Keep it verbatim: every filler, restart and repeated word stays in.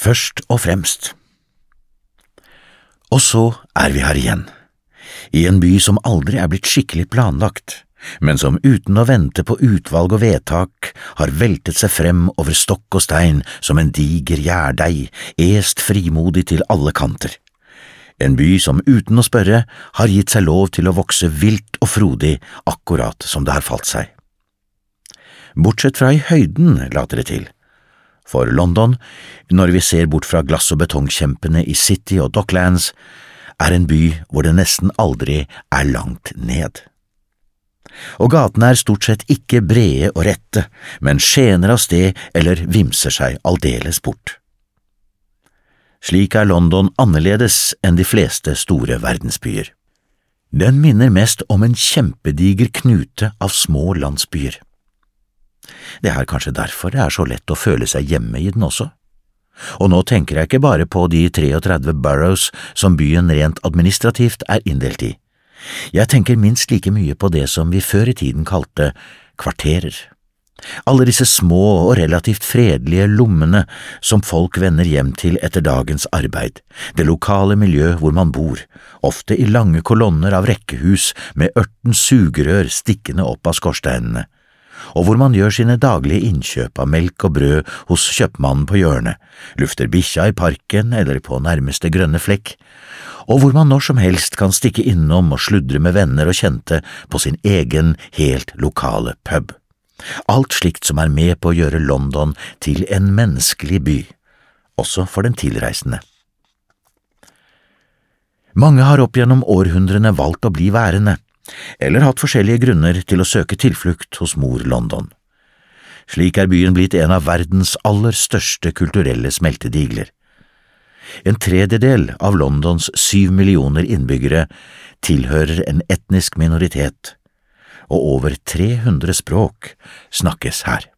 Først og fremst. Og så er vi her igjen, i en by som aldri er blitt skikkelig planlagt, men som uten å vente på utvalg og vedtak har veltet seg frem over stokk og stein som en diger gjærdeig, est frimodig til alle kanter. En by som uten å spørre har gitt seg lov til å vokse vilt og frodig akkurat som det har falt seg. Bortsett fra i høyden, later det til. For London, når vi ser bort fra glass- og betongkjempene i City og Docklands, er en by hvor det nesten aldri er langt ned. Og gatene er stort sett ikke brede og rette, men skjener av sted eller vimser seg aldeles bort. Slik er London annerledes enn de fleste store verdensbyer. Den minner mest om en kjempediger knute av små landsbyer. Det er kanskje derfor det er så lett å føle seg hjemme i den også. Og nå tenker jeg ikke bare på de treogtredve boroughs som byen rent administrativt er inndelt i. Jeg tenker minst like mye på det som vi før i tiden kalte kvarterer. Alle disse små og relativt fredelige lommene som folk vender hjem til etter dagens arbeid, det lokale miljø hvor man bor, ofte i lange kolonner av rekkehus med ørten sugerør stikkende opp av skorsteinene, og hvor man gjør sine daglige innkjøp av melk og brød hos kjøpmannen på hjørnet, lufter bikkja i parken eller på nærmeste grønne flekk, og hvor man når som helst kan stikke innom og sludre med venner og kjente på sin egen, helt lokale pub. Alt slikt som er med på å gjøre London til en menneskelig by, også for den tilreisende. Mange har opp gjennom århundrene valgt å bli værende, eller hatt forskjellige grunner til å søke tilflukt hos mor London. Slik er byen blitt en av verdens aller største kulturelle smeltedigler. En tredjedel av Londons syv millioner innbyggere tilhører en etnisk minoritet, og over tre hundre språk snakkes her.